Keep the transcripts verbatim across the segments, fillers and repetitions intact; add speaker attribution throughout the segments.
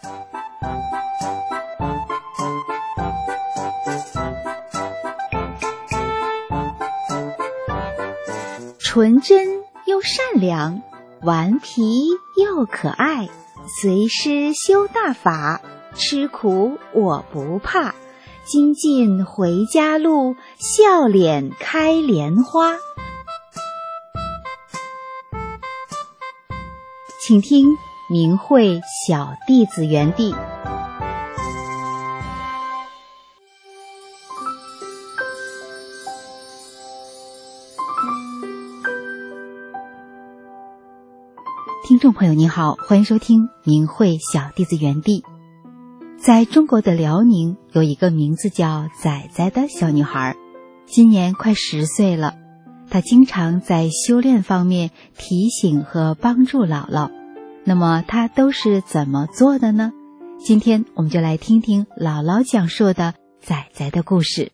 Speaker 1: 纯真又善良，顽皮又可爱，随师修大法，吃苦我不怕，精进回家路，笑脸开莲花。请听明慧小弟子园地。听众朋友您好，欢迎收听明慧小弟子园地。在中国的辽宁，有一个名字叫仔仔的小女孩，今年快十岁了。她经常在修炼方面提醒和帮助姥姥，那么她都是怎么做的呢？今天我们就来听听姥姥讲述的仔仔的故事。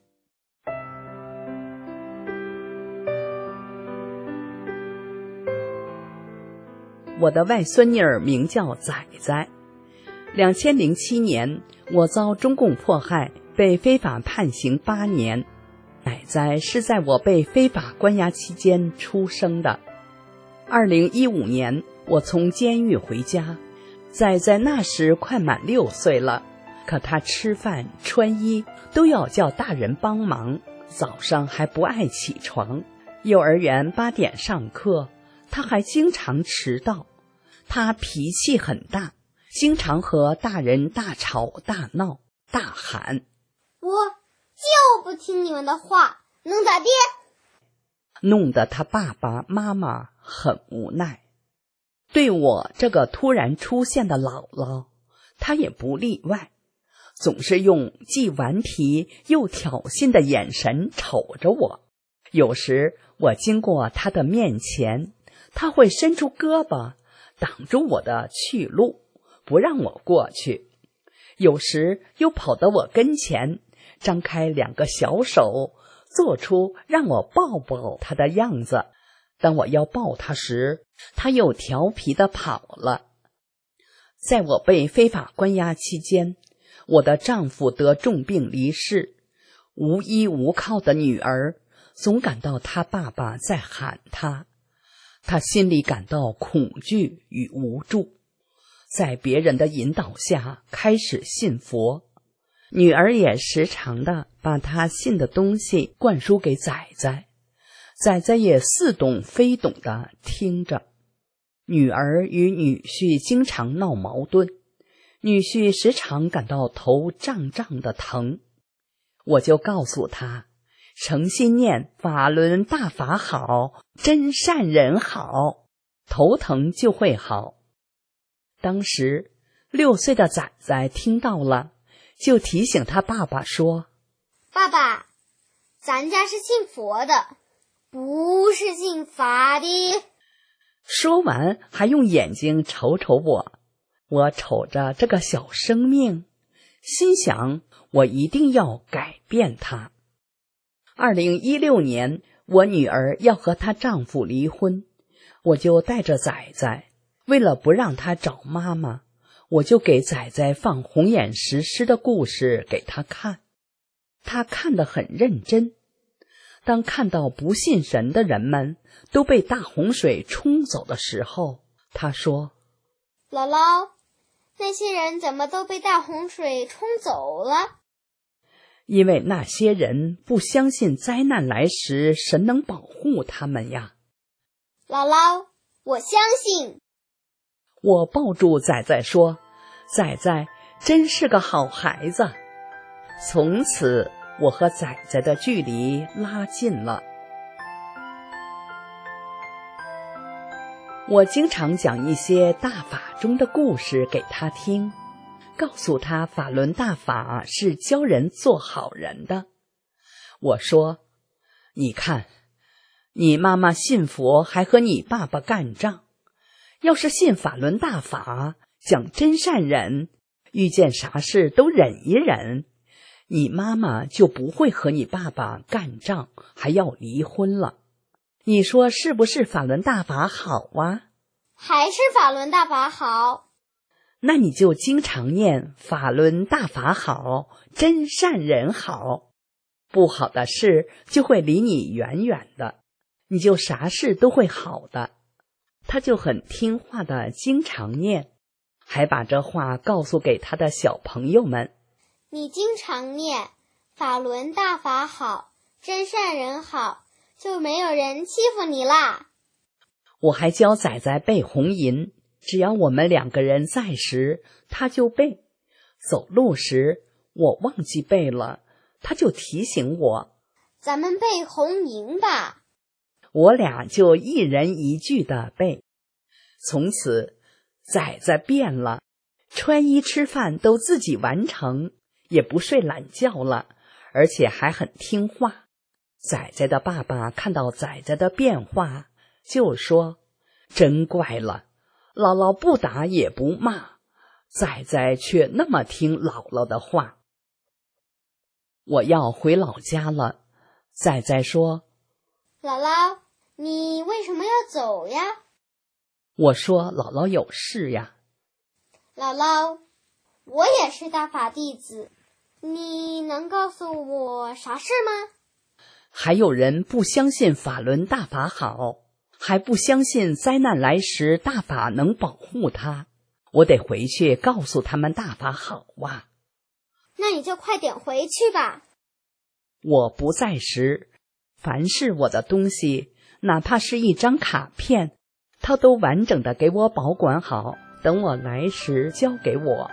Speaker 2: 我的外孙女儿名叫仔仔。两千零七年，我遭中共迫害，被非法判刑八年。仔仔是在我被非法关押期间出生的。二零一五年，我从监狱回家，仔仔那时快满六岁了，可她吃饭、穿衣都要叫大人帮忙，早上还不爱起床。幼儿园八点上课，她还经常迟到。她脾气很大，经常和大人大吵大闹大喊，
Speaker 3: 我就不听你们的话，能咋地？
Speaker 2: 弄得他爸爸妈妈很无奈。对我这个突然出现的姥姥，他也不例外，总是用既顽皮又挑衅的眼神瞅着我。有时我经过他的面前，他会伸出胳膊挡住我的去路，不让我过去。有时又跑到我跟前，张开两个小手，做出让我抱抱他的样子。当我要抱他时，他又调皮地跑了。在我被非法关押期间，我的丈夫得重病离世，无依无靠的女儿总感到她爸爸在喊她，她心里感到恐惧与无助，在别人的引导下开始信佛。女儿也时常的把她信的东西灌输给仔仔，仔仔也似懂非懂的听着。女儿与女婿经常闹矛盾，女婿时常感到头胀胀的疼，我就告诉他，诚心念法轮大法好，真善人好，头疼就会好。当时六岁的仔仔听到了，就提醒他爸爸说，
Speaker 3: 爸爸，咱家是信佛的，不是信法的。
Speaker 2: 说完还用眼睛瞅瞅我。我瞅着这个小生命，心想我一定要改变他。二零一六年，我女儿要和她丈夫离婚，我就带着仔仔，为了不让她找妈妈，我就给仔仔放红眼石狮的故事给她看。她看得很认真。当看到不信神的人们都被大洪水冲走的时候，她说，
Speaker 3: 姥姥，那些人怎么都被大洪水冲走了？
Speaker 2: 因为那些人不相信灾难来时神能保护他们呀。
Speaker 3: 姥姥，我相信。
Speaker 2: 我抱住仔仔说，仔仔真是个好孩子。从此我和仔仔的距离拉近了。我经常讲一些大法中的故事给他听，告诉他法轮大法是教人做好人的。我说，你看，你妈妈信佛还和你爸爸干仗，要是信法轮大法，讲真善忍，遇见啥事都忍一忍，你妈妈就不会和你爸爸干仗，还要离婚了。你说是不是法轮大法好啊？
Speaker 3: 还是法轮大法好。
Speaker 2: 那你就经常念法轮大法好，真善人好，不好的事就会离你远远的，你就啥事都会好的。他就很听话的经常念，还把这话告诉给他的小朋友们。
Speaker 3: 你经常念法轮大法好，真善人好，就没有人欺负你啦。
Speaker 2: 我还教仔仔背红吟，只要我们两个人在时，他就背；走路时我忘记背了，他就提醒我。
Speaker 3: 咱们背红吟吧。
Speaker 2: 我俩就一人一句的背。从此仔仔变了，穿衣吃饭都自己完成，也不睡懒觉了，而且还很听话。仔仔的爸爸看到仔仔的变化，就说：真怪了，姥姥不打也不骂，仔仔却那么听姥姥的话。我要回老家了，仔仔说：
Speaker 3: 姥姥，你为什么要走呀？
Speaker 2: 我说：姥姥有事呀。
Speaker 3: 姥姥，我也是大法弟子，你能告诉我啥事吗？
Speaker 2: 还有人不相信法轮大法好，还不相信灾难来时大法能保护他，我得回去告诉他们大法好啊。
Speaker 3: 那你就快点回去吧。
Speaker 2: 我不在时，凡是我的东西，哪怕是一张卡片，他都完整的给我保管好，等我来时交给我。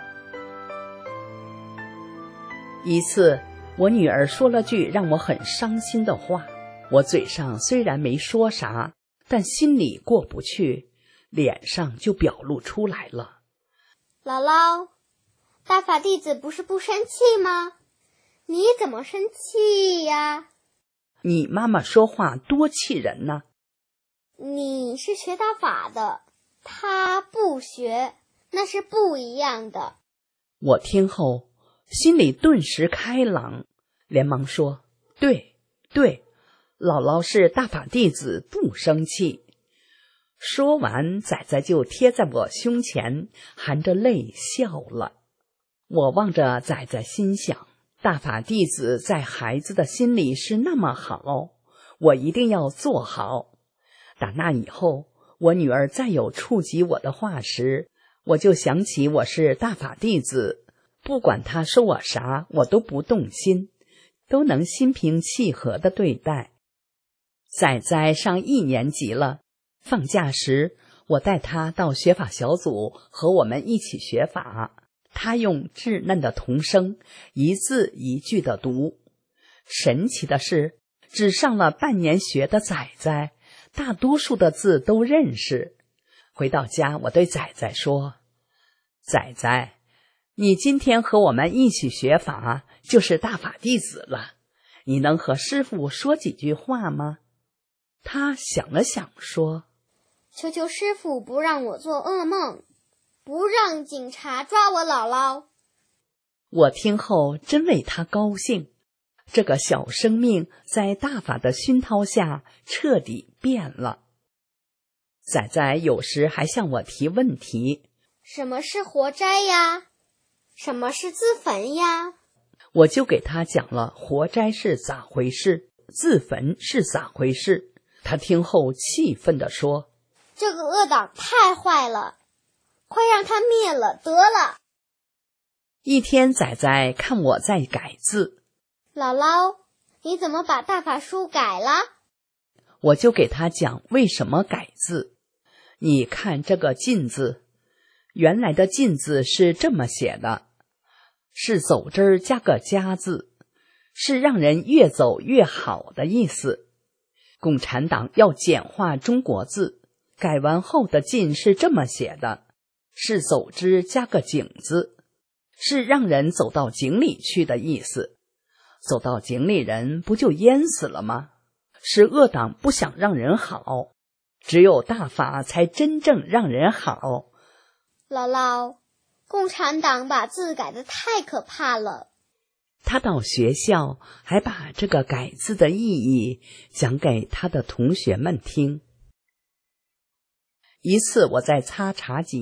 Speaker 2: 一次，我女儿说了句让我很伤心的话，我嘴上虽然没说啥，但心里过不去，脸上就表露出来了。
Speaker 3: 姥姥，大法弟子不是不生气吗？你怎么生气呀？
Speaker 2: 你妈妈说话多气人呢。
Speaker 3: 你是学大法的，他不学，那是不一样的。
Speaker 2: 我听后心里顿时开朗，连忙说：对对，姥姥是大法弟子，不生气。说完，仔仔就贴在我胸前，含着泪笑了。我望着仔仔心想，大法弟子在孩子的心里是那么好，我一定要做好。打那以后，我女儿再有触及我的话时，我就想起我是大法弟子，不管她说我啥，我都不动心，都能心平气和地对待。仔仔上一年级了，放假时我带他到学法小组和我们一起学法，他用稚嫩的童声一字一句地读。神奇的是，只上了半年学的仔仔大多数的字都认识。回到家，我对仔仔说：仔仔，你今天和我们一起学法，就是大法弟子了，你能和师父说几句话吗？他想了想说：
Speaker 3: 求求师父不让我做噩梦，不让警察抓我姥姥。
Speaker 2: 我听后真为他高兴，这个小生命在大法的熏陶下彻底变了。仔仔有时还向我提问题：
Speaker 3: 什么是活摘呀？什么是自焚呀？
Speaker 2: 我就给他讲了活摘是咋回事，自焚是咋回事。他听后气愤地说：
Speaker 3: 这个恶党太坏了，快让他灭了得了。
Speaker 2: 一天，仔仔看我在改字：
Speaker 3: 姥姥，你怎么把大法书改了？
Speaker 2: 我就给他讲为什么改字。你看这个进字，原来的进字是这么写的，是走之加个加字，是让人越走越好的意思。共产党要简化中国字，改完后的进是这么写的，是走之加个井字，是让人走到井里去的意思。走到井里人不就淹死了吗？是恶党不想让人好，只有大法才真正让人好。
Speaker 3: 姥姥，共产党把字改得太可怕了。
Speaker 2: 他到学校还把这个改字的意义讲给他的同学们听。一次我在擦茶几，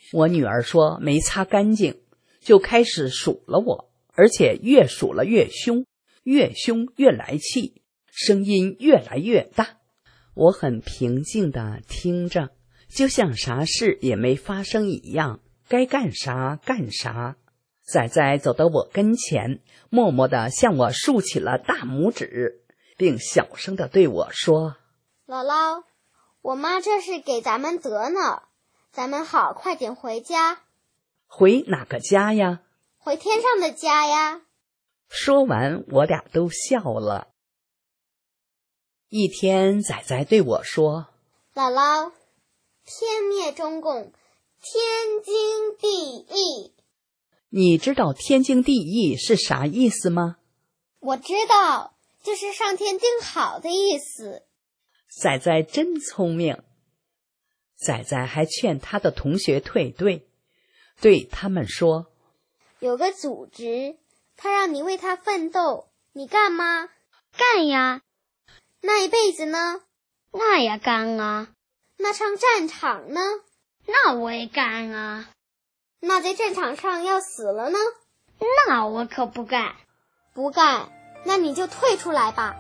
Speaker 2: 我女儿说没擦干净，就开始数了我，而且越数了越凶，越凶越来气，声音越来越大。我很平静地听着，就像啥事也没发生一样，该干啥干啥。仔仔走到我跟前，默默地向我竖起了大拇指，并小声地对我说：
Speaker 3: 姥姥，我妈这是给咱们得呢，咱们好快点回家。
Speaker 2: 回哪个家呀？
Speaker 3: 回天上的家呀。
Speaker 2: 说完，我俩都笑了。一天，仔仔对我说：
Speaker 3: 姥姥，天灭中共，天经地义。
Speaker 2: 你知道天经地义是啥意思吗？
Speaker 3: 我知道，就是上天定好的意思。
Speaker 2: 仔仔真聪明。仔仔还劝他的同学退队，对他们说：
Speaker 3: 有个组织，他让你为他奋斗，你干吗？干呀。那一辈子呢？那也干啊。那上战场呢？那我也干啊。那在战场上要死了呢？那我可不干。不干，那你就退出来吧。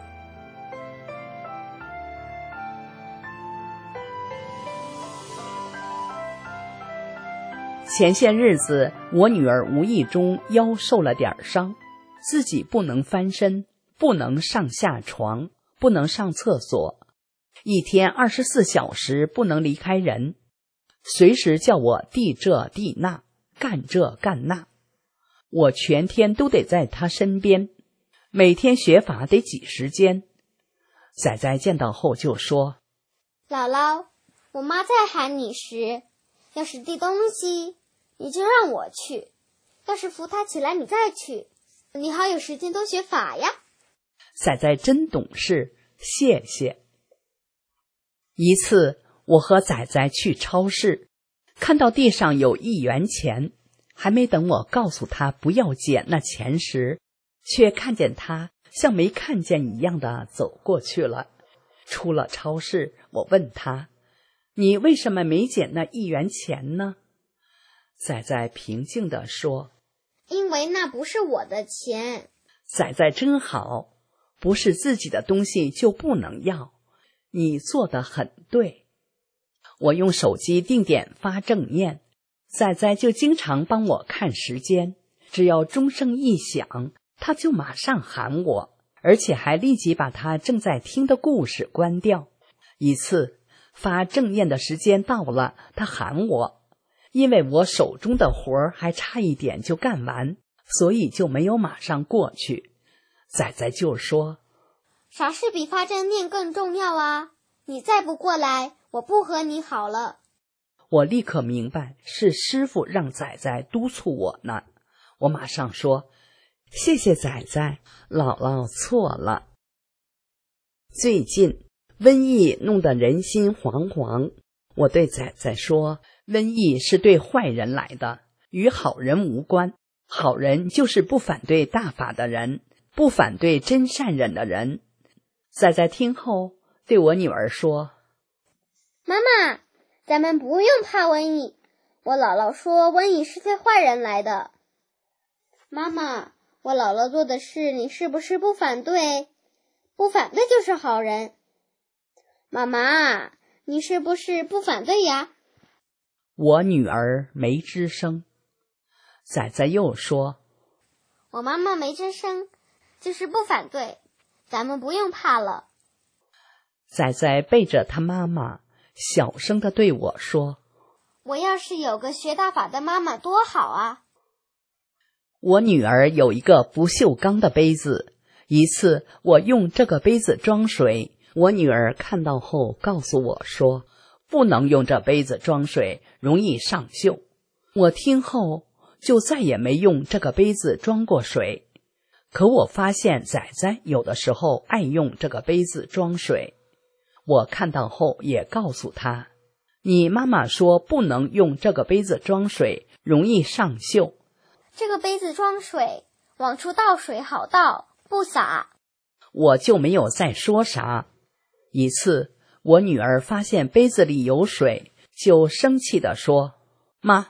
Speaker 2: 前些日子，我女儿无意中腰受了点伤，自己不能翻身，不能上下床，不能上厕所，一天二十四小时不能离开人，随时叫我递这递那，干这干那。我全天都得在她身边，每天学法得挤时间。仔仔见到后就说：
Speaker 3: 姥姥，我妈再喊你时，要是递东西，你就让我去；要是扶她起来，你再去，你好有时间多学法呀。
Speaker 2: 仔仔真懂事，谢谢。一次，我和仔仔去超市，看到地上有一元钱，还没等我告诉他不要捡那钱时，却看见他像没看见一样的走过去了。出了超市，我问他：你为什么没捡那一元钱呢？仔仔平静地说：
Speaker 3: 因为那不是我的钱。
Speaker 2: 仔仔真好，不是自己的东西就不能要，你做得很对。我用手机定点发正念，仔仔就经常帮我看时间，只要钟声一响，他就马上喊我，而且还立即把他正在听的故事关掉。一次发正念的时间到了，他喊我，因为我手中的活儿还差一点就干完，所以就没有马上过去。仔仔就说：
Speaker 3: 啥事比发正念更重要啊？你再不过来，我不和你好了。
Speaker 2: 我立刻明白是师父让仔仔督促我呢。我马上说：谢谢仔仔，姥姥错了。最近瘟疫弄得人心惶惶，我对仔仔说，瘟疫是对坏人来的，与好人无关。好人就是不反对大法的人，不反对真善忍的人。仔仔听后对我女儿说：
Speaker 3: 妈妈，咱们不用怕瘟疫，我姥姥说瘟疫是对坏人来的。妈妈，我姥姥做的事你是不是不反对？不反对就是好人。妈妈，你是不是不反对呀？
Speaker 2: 我女儿没吱声。仔仔又说：
Speaker 3: 我妈妈没吱声，就是不反对，咱们不用怕了。
Speaker 2: 仔仔背着他妈妈小声地对我说：
Speaker 3: 我要是有个学大法的妈妈多好啊。
Speaker 2: 我女儿有一个不锈钢的杯子，一次我用这个杯子装水，我女儿看到后告诉我说，不能用这杯子装水，容易上锈。我听后就再也没用这个杯子装过水。可我发现仔仔有的时候爱用这个杯子装水，我看到后也告诉他，你妈妈说不能用这个杯子装水，容易上锈。
Speaker 3: 这个杯子装水，往出倒水好倒，不洒。
Speaker 2: 我就没有再说啥。一次我女儿发现杯子里有水，就生气地说：妈，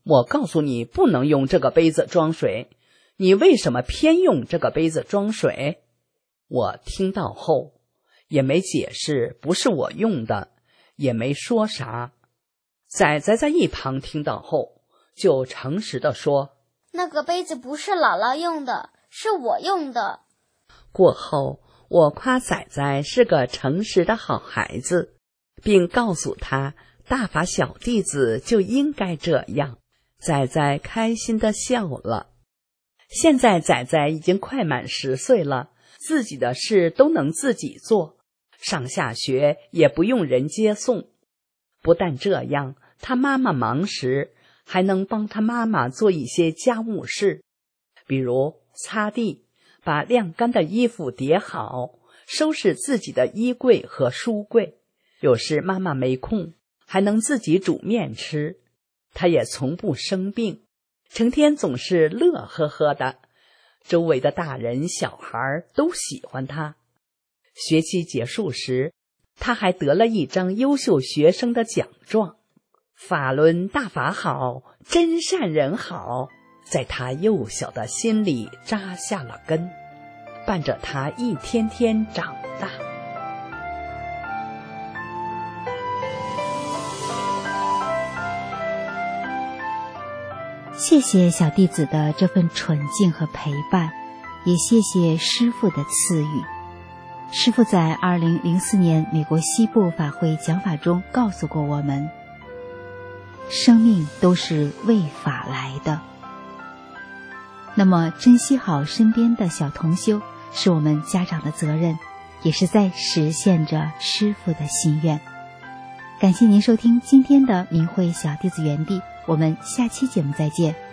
Speaker 2: 我告诉你不能用这个杯子装水，你为什么偏用这个杯子装水？我听到后也没解释不是我用的，也没说啥。仔仔在一旁听到后就诚实地说，
Speaker 3: 那个杯子不是姥姥用的，是我用的。
Speaker 2: 过后我夸仔仔是个诚实的好孩子，并告诉他大法小弟子就应该这样。仔仔开心地笑了。现在仔仔已经快满十岁了，自己的事都能自己做，上下学也不用人接送。不但这样，他妈妈忙时还能帮他妈妈做一些家务事，比如擦地，把晾干的衣服叠好，收拾自己的衣柜和书柜。有时妈妈没空，还能自己煮面吃。他也从不生病，成天总是乐呵呵的，周围的大人小孩都喜欢他。学期结束时，他还得了一张优秀学生的奖状。法轮大法好，真善人好，在他幼小的心里扎下了根，伴着他一天天长大。
Speaker 1: 谢谢小弟子的这份纯净和陪伴，也谢谢师父的赐予。师父在二零零四年美国西部法会讲法中告诉过我们，生命都是为法来的。那么珍惜好身边的小同修，是我们家长的责任，也是在实现着师父的心愿。感谢您收听今天的明慧小弟子园地，我们下期节目再见。